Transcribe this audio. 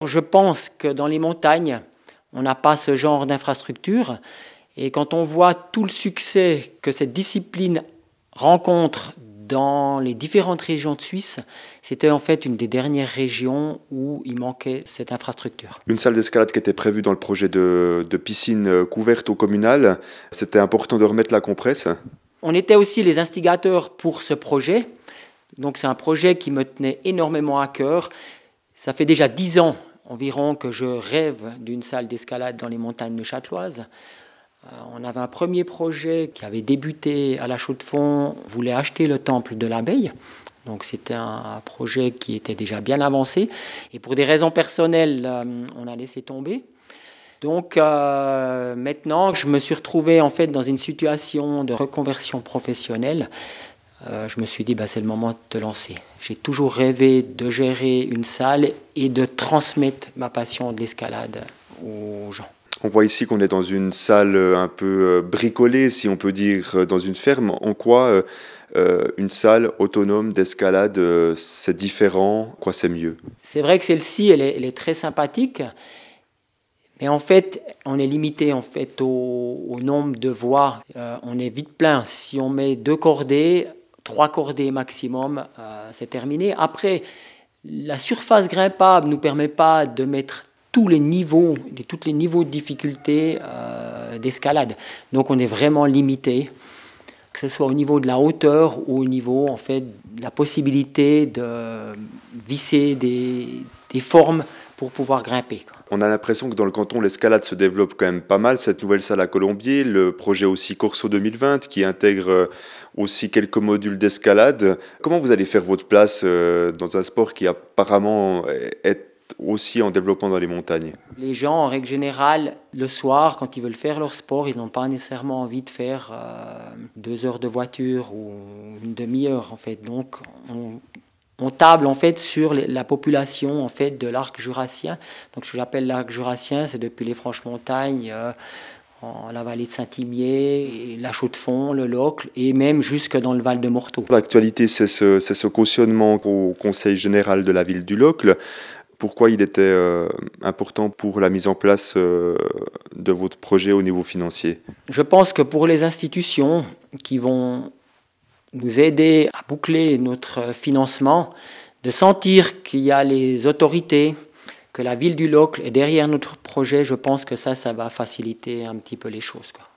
Je pense que dans les montagnes, on n'a pas ce genre d'infrastructure. Et quand on voit tout le succès que cette discipline rencontre dans les différentes régions de Suisse, c'était en fait une des dernières régions où il manquait cette infrastructure. Une salle d'escalade qui était prévue dans le projet de piscine couverte au communal, c'était important de remettre la compresse. On était aussi les instigateurs pour ce projet. Donc c'est un projet qui me tenait énormément à cœur. Ça fait déjà 10 ans environ que je rêve d'une salle d'escalade dans les montagnes neuchâteloises. On avait un premier projet qui avait débuté à la Chaux-de-Fonds. On voulait acheter le temple de l'abeille. Donc c'était un projet qui était déjà bien avancé. Et pour des raisons personnelles, on a laissé tomber. Donc maintenant, je me suis retrouvé en fait dans une situation de reconversion professionnelle. Je me suis dit, c'est le moment de te lancer. J'ai toujours rêvé de gérer une salle et de transmettre ma passion de l'escalade aux gens. On voit ici qu'on est dans une salle un peu bricolée, si on peut dire, dans une ferme. En quoi une salle autonome d'escalade, c'est différent, quoi c'est mieux? C'est vrai que celle-ci, elle est très sympathique. Mais en fait, on est limité en fait, au nombre de voies. On est vite plein. Si on met 2 cordées, 3 cordées maximum, c'est terminé. Après, la surface grimpable ne nous permet pas de mettre tous les niveaux de difficulté d'escalade. Donc on est vraiment limité, que ce soit au niveau de la hauteur ou au niveau en fait, de la possibilité de visser des formes pour pouvoir grimper. On a l'impression que dans le canton, l'escalade se développe quand même pas mal. Cette nouvelle salle à Colombier, le projet aussi Corso 2020 qui intègre aussi quelques modules d'escalade. Comment vous allez faire votre place dans un sport qui apparemment est aussi en développement dans les montagnes? Les gens, en règle générale, le soir, quand ils veulent faire leur sport, ils n'ont pas nécessairement envie de faire 2 heures de voiture ou une demi-heure, en fait. Donc, on table en fait sur la population en fait de l'arc jurassien. Donc ce que j'appelle l'arc jurassien, c'est depuis les Franches-Montagnes, la vallée de Saint-Imier, la Chaux-de-Fonds, le Locle et même jusque dans le Val de Morteau. L'actualité, c'est ce cautionnement au Conseil général de la ville du Locle. Pourquoi il était important pour la mise en place de votre projet au niveau financier? Je pense que pour les institutions qui vont nous aider à boucler notre financement, de sentir qu'il y a les autorités, que la ville du Locle est derrière notre projet, je pense que ça va faciliter un petit peu les choses, quoi.